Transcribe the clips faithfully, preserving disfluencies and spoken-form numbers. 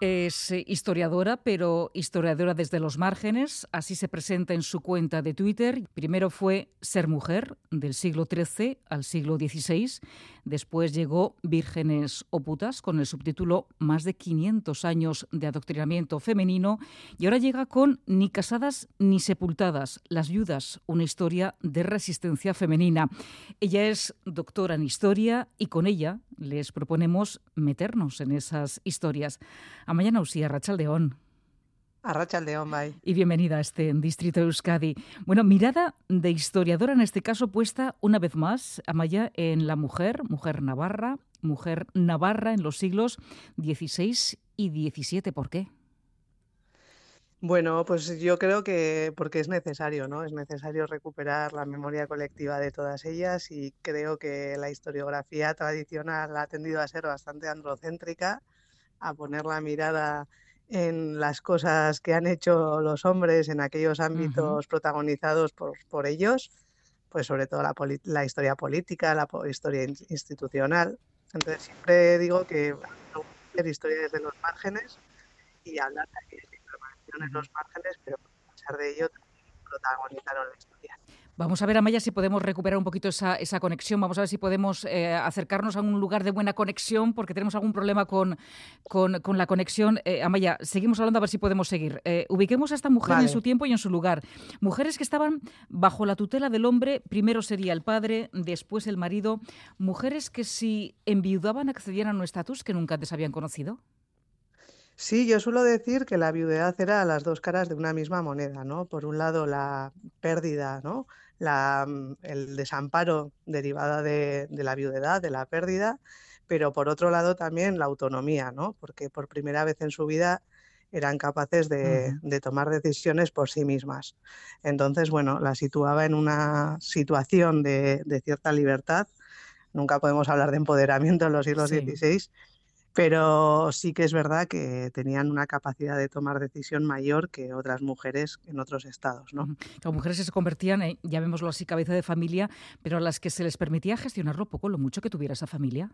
Es eh, historiadora, pero historiadora desde los márgenes. Así se presenta en su cuenta de Twitter. Primero fue Ser mujer, del siglo trece al siglo dieciséis. Después llegó Vírgenes o putas, con el subtítulo Más de quinientos años de adoctrinamiento femenino. Y ahora llega con Ni casadas ni sepultadas, las viudas, una historia de resistencia femenina. Ella es doctora en historia y con ella les proponemos meternos en esas historias. Amaia Nausí, arratsaldeon. Arratsaldeon, bai. Y bienvenida a este Distrito de Euskadi. Bueno, mirada de historiadora en este caso puesta una vez más, Amaia, en la mujer, mujer navarra, mujer navarra en los siglos dieciséis y diecisiete. ¿Por qué? Bueno, pues yo creo que porque es necesario, ¿no? Es necesario recuperar la memoria colectiva de todas ellas y creo que la historiografía tradicional ha tendido a ser bastante androcéntrica, a poner la mirada en las cosas que han hecho los hombres en aquellos ámbitos uh-huh. protagonizados por, por ellos, pues sobre todo la, la historia política, la historia institucional. Entonces siempre digo que hacer historia desde los márgenes y hablar de en los márgenes, pero a pesar de ello protagonizaron la historia. Vamos a ver, Amaia, si podemos recuperar un poquito esa, esa conexión. Vamos a ver si podemos eh, acercarnos a un lugar de buena conexión, porque tenemos algún problema con, con, con la conexión. Eh, Amaia, seguimos hablando a ver si podemos seguir. Eh, ubiquemos a esta mujer vale. en su tiempo y en su lugar. Mujeres que estaban bajo la tutela del hombre, primero sería el padre, después el marido. Mujeres que si enviudaban accedían a un estatus que nunca antes habían conocido. Sí, yo suelo decir que la viudedad era las dos caras de una misma moneda, ¿no? Por un lado, la pérdida, ¿no? La, el desamparo derivada de, de la viudedad, de la pérdida, pero por otro lado también la autonomía, ¿no? Porque por primera vez en su vida eran capaces de, uh-huh. de tomar decisiones por sí mismas. Entonces, bueno, la situaba en una situación de, de cierta libertad. Nunca podemos hablar de empoderamiento en los siglos sí. dieciséis, pero sí que es verdad que tenían una capacidad de tomar decisión mayor que otras mujeres en otros estados, ¿no? Las mujeres se convertían, eh, llamémoslo así, cabeza de familia, pero a las que se les permitía gestionarlo poco, lo mucho que tuviera esa familia.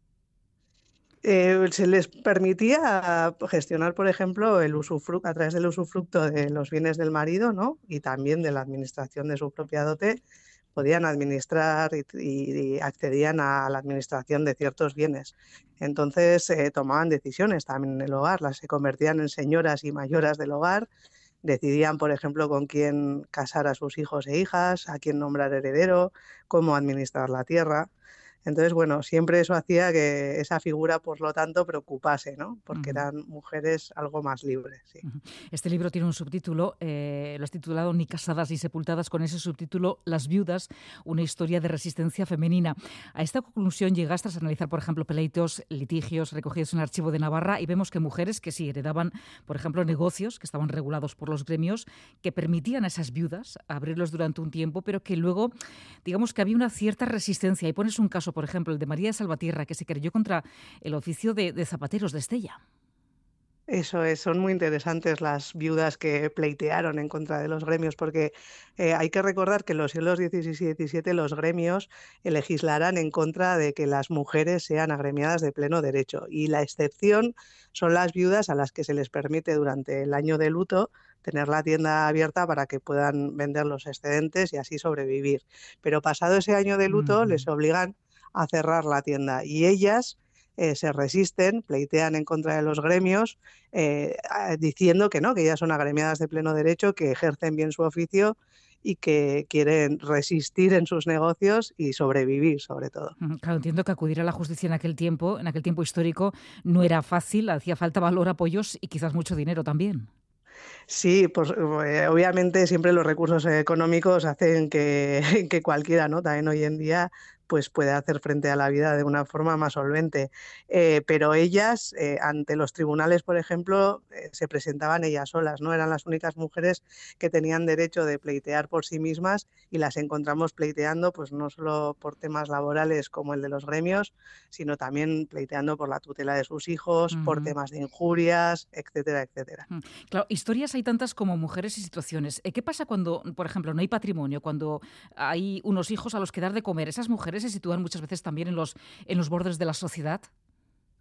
Eh, se les permitía gestionar, por ejemplo, el usufructo, a través del usufructo de los bienes del marido, ¿no? Y también de la administración de su propia dote, podían administrar y, y, y accedían a la administración de ciertos bienes. Entonces eh, tomaban decisiones también en el hogar, las se convertían en señoras y mayoras del hogar, decidían, por ejemplo, con quién casar a sus hijos e hijas, a quién nombrar heredero, cómo administrar la tierra. Entonces, bueno, siempre eso hacía que esa figura, por lo tanto, preocupase, ¿no? Porque uh-huh. eran mujeres algo más libres. Sí. Uh-huh. Este libro tiene un subtítulo, eh, lo has titulado Ni casadas ni sepultadas, con ese subtítulo Las viudas, una historia de resistencia femenina. A esta conclusión llegaste tras analizar, por ejemplo, pleitos, litigios recogidos en el archivo de Navarra y vemos que mujeres que sí heredaban, por ejemplo, negocios que estaban regulados por los gremios, que permitían a esas viudas abrirlos durante un tiempo, pero que luego, digamos que había una cierta resistencia. Y pones un caso, por ejemplo, el de María de Salvatierra, que se querelló contra el oficio de, de zapateros de Estella. Eso es, son muy interesantes las viudas que pleitearon en contra de los gremios, porque eh, hay que recordar que en los siglos dieciséis y diecisiete los gremios legislarán en contra de que las mujeres sean agremiadas de pleno derecho, y la excepción son las viudas a las que se les permite durante el año de luto tener la tienda abierta para que puedan vender los excedentes y así sobrevivir. Pero pasado ese año de luto mm. les obligan a cerrar la tienda y ellas Eh, se resisten, pleitean en contra de los gremios, eh, diciendo que no, que ellas son agremiadas de pleno derecho, que ejercen bien su oficio y que quieren resistir en sus negocios y sobrevivir, sobre todo. Claro, entiendo que acudir a la justicia en aquel tiempo, en aquel tiempo histórico, no era fácil, hacía falta valor, apoyos y quizás mucho dinero también. Sí, pues eh, obviamente siempre los recursos económicos hacen que, que cualquiera, ¿no? También hoy en día pues puede hacer frente a la vida de una forma más solvente. Eh, pero ellas, eh, ante los tribunales, por ejemplo, eh, se presentaban ellas solas, ¿no? Eran las únicas mujeres que tenían derecho de pleitear por sí mismas y las encontramos pleiteando, pues no solo por temas laborales como el de los gremios, sino también pleiteando por la tutela de sus hijos, uh-huh. por temas de injurias, etcétera, etcétera. Uh-huh. Claro, historias hay tantas como mujeres y situaciones. ¿Qué pasa cuando, por ejemplo, no hay patrimonio, cuando hay unos hijos a los que dar de comer? ¿Esas mujeres se sitúan muchas veces también en los, en los bordes de la sociedad?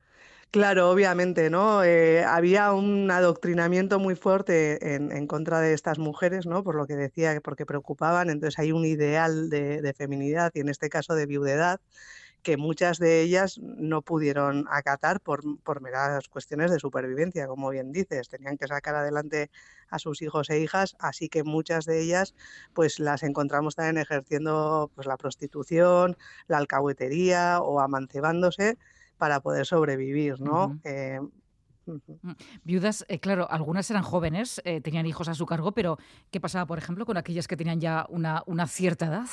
Claro, obviamente, ¿no? Eh, había un adoctrinamiento muy fuerte en, en contra de estas mujeres, ¿no? Por lo que decía, porque preocupaban. Entonces hay un ideal de, de feminidad y en este caso de viudedad que muchas de ellas no pudieron acatar por, por meras cuestiones de supervivencia, como bien dices. Tenían que sacar adelante a sus hijos e hijas, así que muchas de ellas pues las encontramos también ejerciendo pues la prostitución, la alcahuetería o amancebándose para poder sobrevivir, ¿no? Ujú. Eh, ujú. Mm. Viudas, eh, claro, algunas eran jóvenes, eh, tenían hijos a su cargo, pero ¿qué pasaba, por ejemplo, con aquellas que tenían ya una, una cierta edad?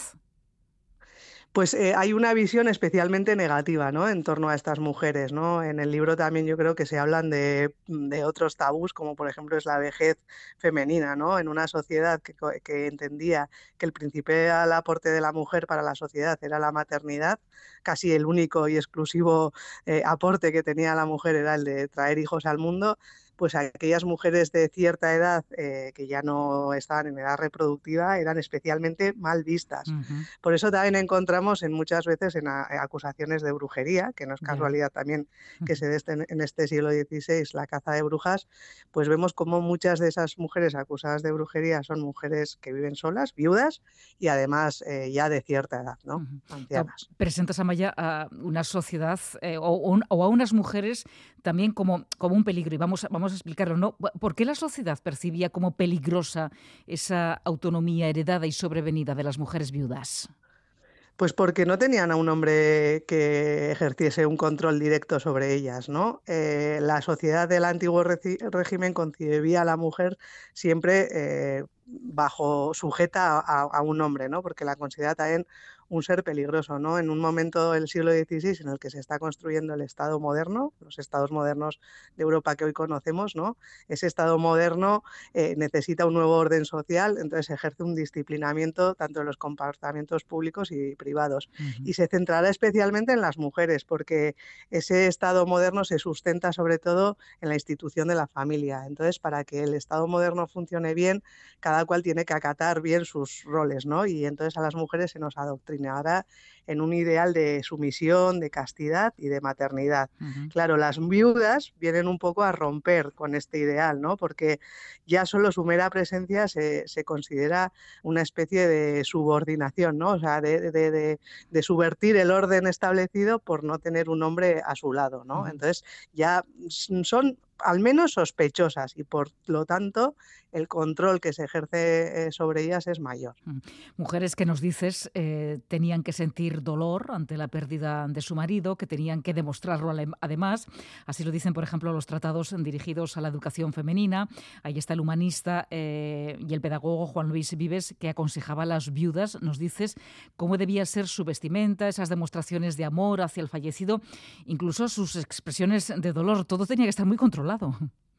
Pues eh, hay una visión especialmente negativa, ¿no? En torno a estas mujeres, ¿no? En el libro también yo creo que se hablan de, de otros tabús, como por ejemplo es la vejez femenina, ¿no? En una sociedad que, co- que entendía que el principal aporte de la mujer para la sociedad era la maternidad, casi el único y exclusivo eh, aporte que tenía la mujer era el de traer hijos al mundo, pues aquellas mujeres de cierta edad eh, que ya no estaban en edad reproductiva eran especialmente mal vistas. Ujú. Por eso también encontramos en muchas veces en a- acusaciones de brujería, que no es Ya. casualidad también que Ujú. se dé este- en este siglo dieciséis la caza de brujas, pues vemos como muchas de esas mujeres acusadas de brujería son mujeres que viven solas, viudas y además eh, ya de cierta edad, ¿no? Ujú. Claro, Ancianas. presentas, Amaya, a una sociedad eh, o, o un- o a unas mujeres también como, como un peligro. Y vamos, a- vamos a explicarlo, ¿no? ¿Por qué la sociedad percibía como peligrosa esa autonomía heredada y sobrevenida de las mujeres viudas? Pues porque no tenían a un hombre que ejerciese un control directo sobre ellas, ¿no? Eh, la sociedad del antiguo reci- régimen concebía a la mujer siempre eh, bajo sujeta a, a- a un hombre, ¿no? Porque la considera también un ser peligroso, ¿no? En un momento del siglo dieciséis en el que se está construyendo el Estado moderno, los estados modernos de Europa que hoy conocemos, ¿no? Ese Estado moderno eh, necesita un nuevo orden social, entonces ejerce un disciplinamiento tanto en los comportamientos públicos y privados. Ujú. Y se centrará especialmente en las mujeres, porque ese Estado moderno se sustenta sobre todo en la institución de la familia. Entonces, para que el Estado moderno funcione bien, cada cual tiene que acatar bien sus roles, ¿no? Y entonces a las mujeres se nos adoctrinará en un ideal de sumisión, de castidad y de maternidad. Ujú. Claro, las viudas vienen un poco a romper con este ideal, ¿no? Porque ya solo su mera presencia se, se considera una especie de subordinación, ¿no? O sea, de, de, de, de subvertir el orden establecido por no tener un hombre a su lado, ¿no? Ujú. Entonces ya son al menos sospechosas y por lo tanto el control que se ejerce eh, sobre ellas es mayor. Mm. Mujeres que nos dices eh, tenían que sentir dolor ante la pérdida de su marido, que tenían que demostrarlo ale- además. Así lo dicen, por ejemplo, los tratados dirigidos a la educación femenina. Ahí está el humanista eh, y el pedagogo Juan Luis Vives, que aconsejaba a las viudas, nos dices, cómo debía ser su vestimenta, esas demostraciones de amor hacia el fallecido, incluso sus expresiones de dolor. Todo tenía que estar muy controlado.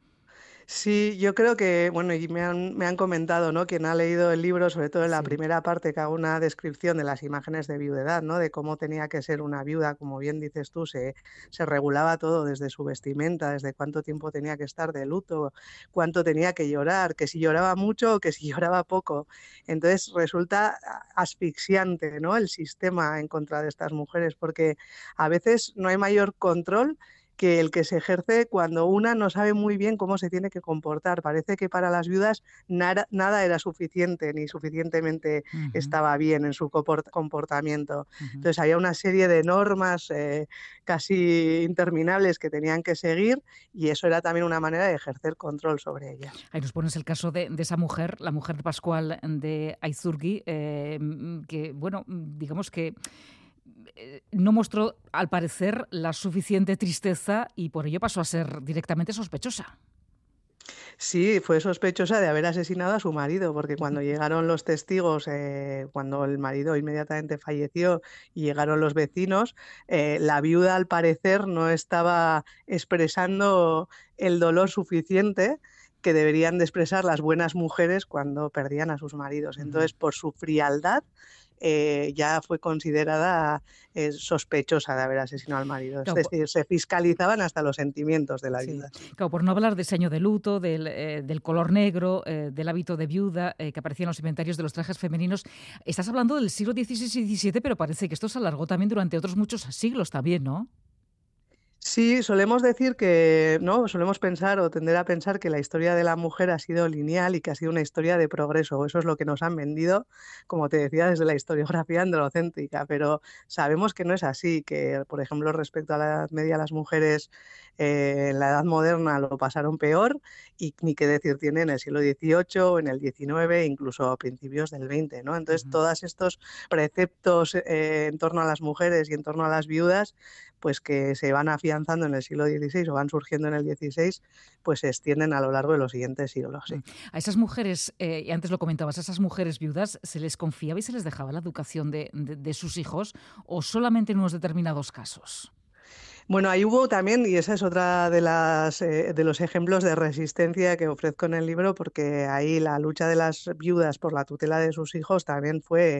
Sí, yo creo que, bueno, y me han, me han comentado, ¿no? Quien ha leído el libro, sobre todo en la Sí. primera parte, que hago una descripción de las imágenes de viudedad, ¿no? De cómo tenía que ser una viuda, como bien dices tú, se, se regulaba todo desde su vestimenta, desde cuánto tiempo tenía que estar de luto, cuánto tenía que llorar, que si lloraba mucho o que si lloraba poco. Entonces resulta asfixiante, ¿no? El sistema en contra de estas mujeres, porque a veces no hay mayor control que el que se ejerce cuando una no sabe muy bien cómo se tiene que comportar. Parece que para las viudas nada, nada era suficiente, ni suficientemente Ujú. estaba bien en su comportamiento. Ujú. Entonces había una serie de normas eh, casi interminables que tenían que seguir y eso era también una manera de ejercer control sobre ellas. Ahí nos pones el caso de, de esa mujer, la mujer de Pascual de Aizurgi, eh, que, bueno, digamos que eh, no mostró, al parecer, la suficiente tristeza y por ello pasó a ser directamente sospechosa. Sí, fue sospechosa de haber asesinado a su marido, porque cuando llegaron los testigos, eh, cuando el marido inmediatamente falleció y llegaron los vecinos, eh, la viuda al parecer no estaba expresando el dolor suficiente que deberían de expresar las buenas mujeres cuando perdían a sus maridos. Ujú. Entonces, por su frialdad, eh, ya fue considerada eh, sospechosa de haber asesinado al marido. Es Claro, po- decir, se fiscalizaban hasta los sentimientos de la sí. viuda. Claro, por no hablar de ese año de luto, del, eh, del color negro, eh, del hábito de viuda eh, que aparecía en los inventarios de los trajes femeninos. Estás hablando del siglo dieciséis y diecisiete, pero parece que esto se alargó también durante otros muchos siglos también, ¿no? Sí, solemos decir que, ¿no? Solemos pensar o tender a pensar que la historia de la mujer ha sido lineal y que ha sido una historia de progreso. Eso es lo que nos han vendido, como te decía, desde la historiografía androcéntrica, pero sabemos que no es así, que, por ejemplo, respecto a la Edad Media, las mujeres eh, en la Edad Moderna lo pasaron peor y ni qué decir tiene en el siglo dieciocho, en el diecinueve, incluso a principios del veinte, ¿no? Entonces, Ujú. todos estos preceptos eh, en torno a las mujeres y en torno a las viudas pues que se van afianzando en el siglo dieciséis o van surgiendo en el dieciséis, pues se extienden a lo largo de los siguientes siglos, Mm. sí. A esas mujeres, eh, y antes lo comentabas, a esas mujeres viudas, ¿se les confiaba y se les dejaba la educación de, de- de sus hijos o solamente en unos determinados casos? Bueno, ahí hubo también, y esa es otra de las eh, de los ejemplos de resistencia que ofrezco en el libro, porque ahí la lucha de las viudas por la tutela de sus hijos también fue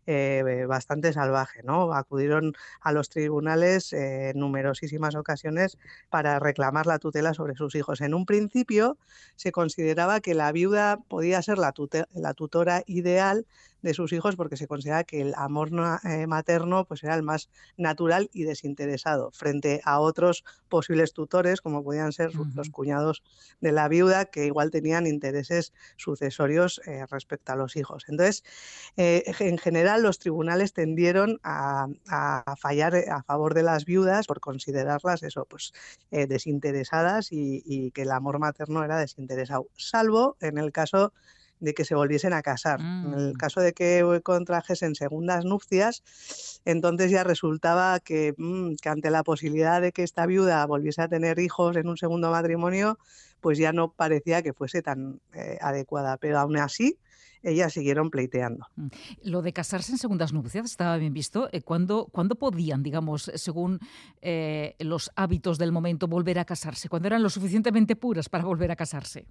eh, bastante salvaje, ¿no? Acudieron a los tribunales eh, en numerosísimas ocasiones para reclamar la tutela sobre sus hijos. En un principio se consideraba que la viuda podía ser la, tute- la tutora ideal de sus hijos porque se consideraba que el amor na- eh, materno pues era el más natural y desinteresado, frente a otros posibles tutores, como podían ser su- los Ujú. cuñados de la viuda, que igual tenían intereses sucesorios eh, respecto a los hijos. Entonces, eh, en general, los tribunales tendieron a, a fallar a favor de las viudas por considerarlas eso, pues, eh, desinteresadas y, y que el amor materno era desinteresado, salvo en el caso de que se volviesen a casar. En el Mm. caso de que contrajesen segundas nupcias, entonces ya resultaba que, mm, que ante la posibilidad de que esta viuda volviese a tener hijos en un segundo matrimonio, pues ya no parecía que fuese tan eh, adecuada. Pero aún así, ellas siguieron pleiteando. Mm. Lo de casarse en segundas nupcias estaba bien visto. Eh, ¿Cuándo, cuándo podían, digamos, según eh, los hábitos del momento, volver a casarse? ¿Cuándo eran lo suficientemente puras para volver a casarse?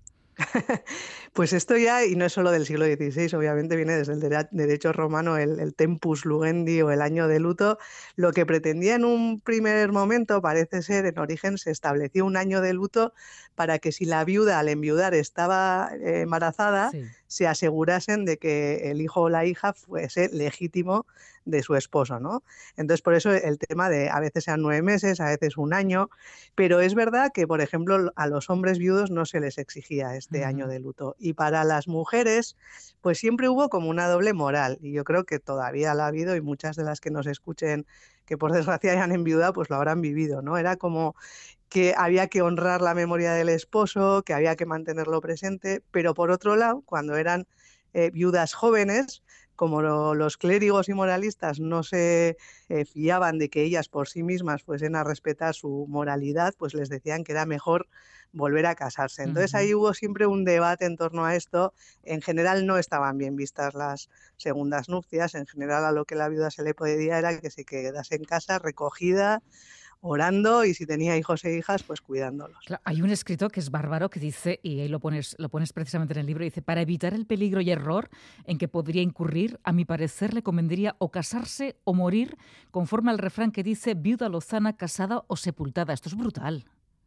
Pues esto ya, y no es solo del siglo dieciséis, obviamente viene desde el dera- derecho romano, el, el tempus lugendi o el año de luto. Lo que pretendía en un primer momento, parece ser, en origen se estableció un año de luto para que si la viuda al enviudar estaba eh, embarazada, Sí. se asegurasen de que el hijo o la hija fuese legítimo de su esposo, ¿no? Entonces, por eso el tema de a veces sean nueve meses, a veces un año, pero es verdad que, por ejemplo, a los hombres viudos no se les exigía este año Ujú. de luto. Y para las mujeres, pues siempre hubo como una doble moral. Y yo creo que todavía la ha habido y muchas de las que nos escuchen, que por desgracia hayan enviudado, pues lo habrán vivido, ¿no? Era como que había que honrar la memoria del esposo, que había que mantenerlo presente, pero por otro lado, cuando eran eh, viudas jóvenes, como lo, los clérigos y moralistas no se eh, fiaban de que ellas por sí mismas fuesen a respetar su moralidad, pues les decían que era mejor volver a casarse. Entonces Ujú. ahí hubo siempre un debate en torno a esto. En general no estaban bien vistas las segundas nupcias, en general a lo que la viuda se le pedía era que se quedase en casa recogida, orando y si tenía hijos e hijas, pues cuidándolos. Cla- Hay un escrito que es bárbaro que dice, y ahí lo pones, lo pones precisamente en el libro, dice, para evitar el peligro y error en que podría incurrir, a mi parecer le convendría o casarse o morir, conforme al refrán que dice viuda lozana, casada o sepultada. Esto es brutal.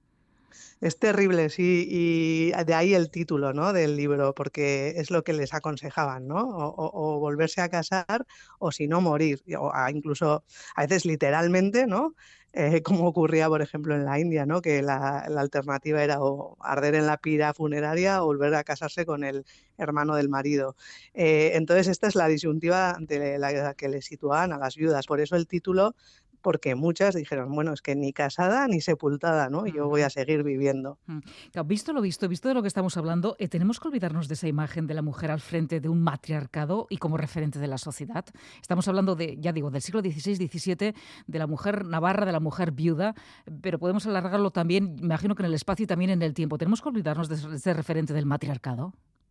Es terrible, sí, y de ahí el título, ¿no?, del libro, porque es lo que les aconsejaban, ¿no? O, o- o volverse a casar o si no morir, y- o a- incluso a veces literalmente, ¿no? Eh, como ocurría, por ejemplo, en la India, ¿no? Que la, la alternativa era o arder en la pira funeraria o volver a casarse con el hermano del marido. Eh, entonces, esta es la disyuntiva de la que le situaban a las viudas, por eso el título porque muchas dijeron, bueno, es que ni casada ni sepultada, ¿no? Yo voy Ujú. a seguir viviendo. Mm. Claro, visto lo visto, visto de lo que estamos hablando, eh, tenemos que olvidarnos de esa imagen de la mujer al frente de un matriarcado y como referente de la sociedad. Estamos hablando de, ya digo, del siglo dieciséis diecisiete, de la mujer navarra, de la mujer viuda, pero podemos alargarlo también, me imagino que en el espacio y también en el tiempo. Tenemos que olvidarnos de ese de ese referente del matriarcado.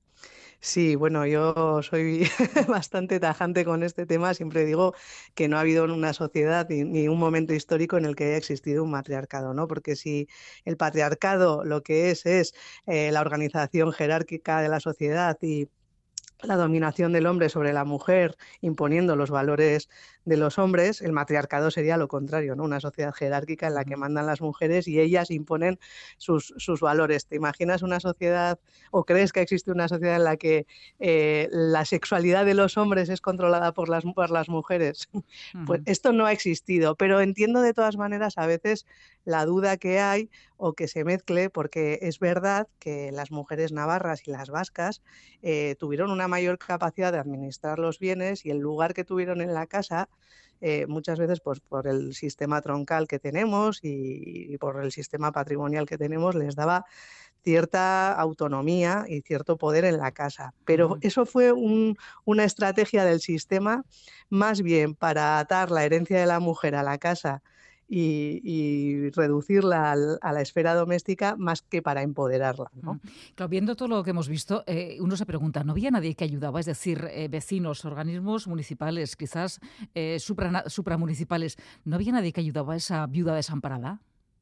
Sí, bueno, yo soy bastante tajante con este tema. Siempre digo que no ha habido una sociedad ni, ni un momento histórico en el que haya existido un matriarcado, ¿no? Porque si el patriarcado lo que es es eh, la organización jerárquica de la sociedad y la dominación del hombre sobre la mujer, imponiendo los valores de los hombres, el matriarcado sería lo contrario, ¿no? Una sociedad jerárquica en la que mandan las mujeres y ellas imponen sus, sus valores. ¿Te imaginas una sociedad o crees que existe una sociedad en la que eh, la sexualidad de los hombres es controlada por las, por las mujeres? Pues Ujú. esto no ha existido, pero entiendo de todas maneras a veces la duda que hay o que se mezcle, porque es verdad que las mujeres navarras y las vascas eh, tuvieron una mayor capacidad de administrar los bienes y el lugar que tuvieron en la casa, eh, muchas veces pues, por el sistema troncal que tenemos y, y por el sistema patrimonial que tenemos, les daba cierta autonomía y cierto poder en la casa. Pero Ujú. eso fue un, una estrategia del sistema más bien para atar la herencia de la mujer a la casa y, y reducirla al, a la esfera doméstica más que para empoderarla, Mm. ¿no? Claro, viendo todo lo que hemos visto, eh, uno se pregunta, ¿no había nadie que ayudaba? Es decir, eh, vecinos, organismos municipales, quizás eh, suprana- supramunicipales, ¿no había nadie que ayudaba a esa viuda desamparada?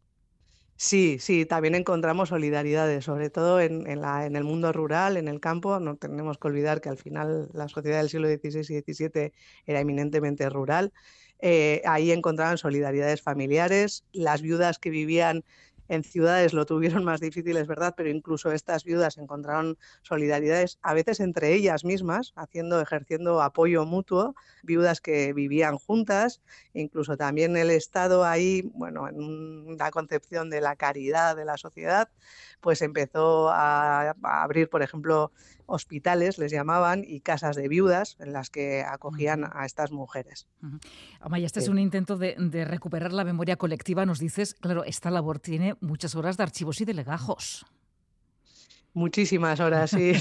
Sí, sí, también encontramos solidaridades, sobre todo en, en la, en el mundo rural, en el campo. No tenemos que olvidar que al final la sociedad del siglo dieciséis y diecisiete era eminentemente rural. Eh, ahí encontraban solidaridades familiares. Las viudas que vivían en ciudades lo tuvieron más difícil, es verdad, pero incluso estas viudas encontraron solidaridades, a veces entre ellas mismas, haciendo, ejerciendo apoyo mutuo, viudas que vivían juntas. Incluso también el Estado ahí, bueno, en una concepción de la caridad de la sociedad, pues empezó a, a abrir, por ejemplo, hospitales, les llamaban, y casas de viudas en las que acogían Ujú, a estas mujeres. ujú. Amaya, este es Sí. un intento de, de recuperar la memoria colectiva. Nos dices, claro, esta labor tiene muchas horas de archivos y de legajos. Muchísimas horas, sí.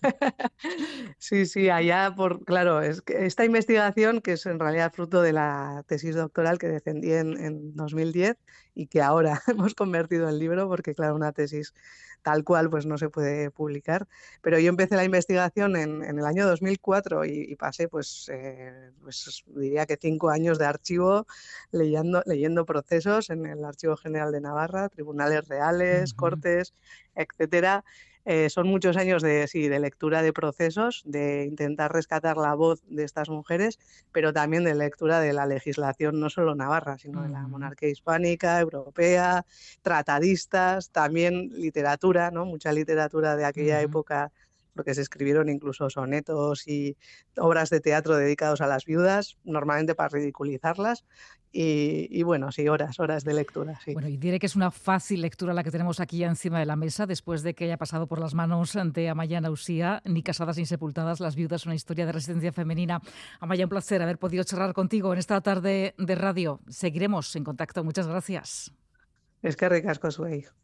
Sí, sí, allá por, claro, es que esta investigación, que es en realidad fruto de la tesis doctoral que defendí en, en dos mil diez y que ahora hemos convertido en libro, porque claro, una tesis tal cual pues no se puede publicar, pero yo empecé la investigación en, en el año dos mil cuatro y, y pasé pues, eh, pues diría que cinco años de archivo leyendo, leyendo procesos en el Archivo General de Navarra, tribunales reales, Ujú. cortes, etcétera. Eh, son muchos años de, sí, de lectura de procesos, de intentar rescatar la voz de estas mujeres, pero también de lectura de la legislación, no solo navarra, sino de la Ujú. monarquía hispánica, europea, tratadistas, también literatura, ¿no? Mucha literatura de aquella Ujú. época, porque se escribieron incluso sonetos y obras de teatro dedicados a las viudas, normalmente para ridiculizarlas. Y, y bueno, sí, horas, horas de lectura, sí. Bueno, y diré que es una fácil lectura la que tenemos aquí ya encima de la mesa, después de que haya pasado por las manos de Amaya Nausía, Ni casadas ni sepultadas, las viudas, una historia de resistencia femenina. Amaya, un placer haber podido charlar contigo en esta tarde de radio. Seguiremos en contacto. Muchas gracias. Es que ricasco, Suey.